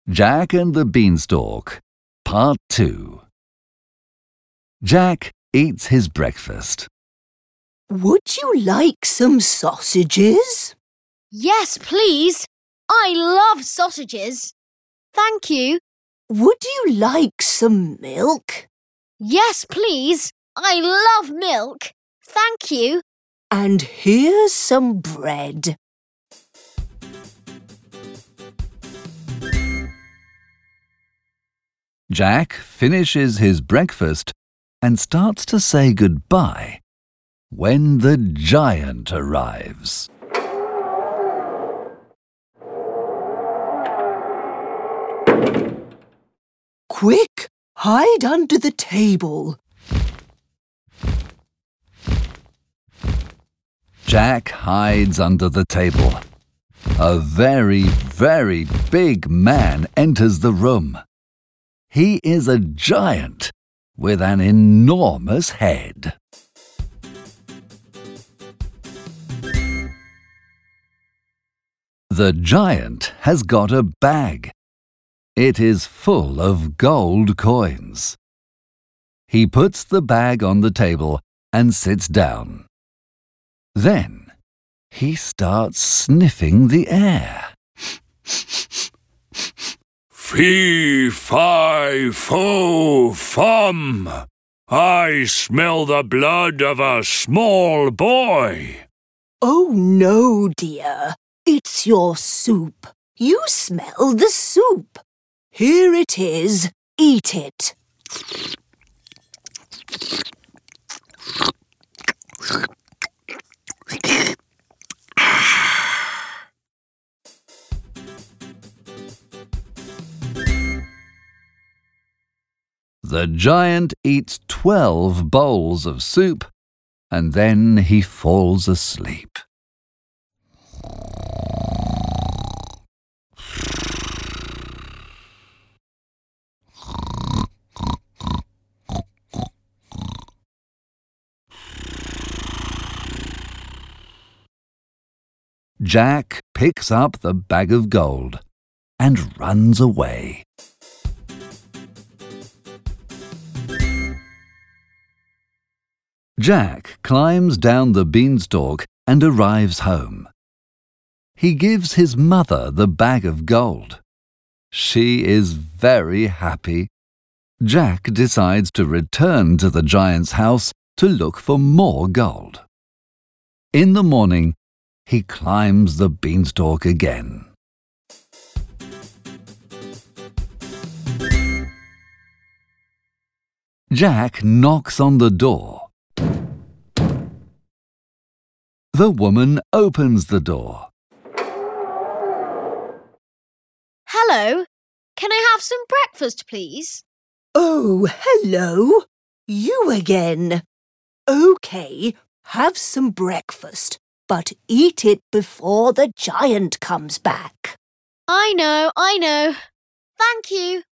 Jack and the Beanstalk, Part 2. Jack eats his breakfast. Would you like some sausages? Yes, please. I love sausages. Thank you. Would you like some milk? Yes, please. I love milk. Thank you. And here's some bread. Jack finishes his breakfast and starts to say goodbye when the giant arrives. Quick, hide under the table. Jack hides under the table. A very, very big man enters the room. He is a giant with an enormous head. The giant has got a bag. It is full of gold coins. He puts the bag on the table and sits down. Then he starts sniffing the air. Fee, fi, fo, fum. I smell the blood of a small boy. Oh no, dear. It's your soup. You smell the soup. Here it is. Eat it. The giant eats 12 bowls of soup and then he falls asleep. Jack picks up the bag of gold and runs away. Jack climbs down the beanstalk and arrives home. He gives his mother the bag of gold. She is very happy. Jack decides to return to the giant's house to look for more gold. In the morning, he climbs the beanstalk again. Jack knocks on the door. The woman opens the door. Hello. Can I have some breakfast, please? Oh, hello. You again. OK, have some breakfast, but eat it before the giant comes back. I know. Thank you.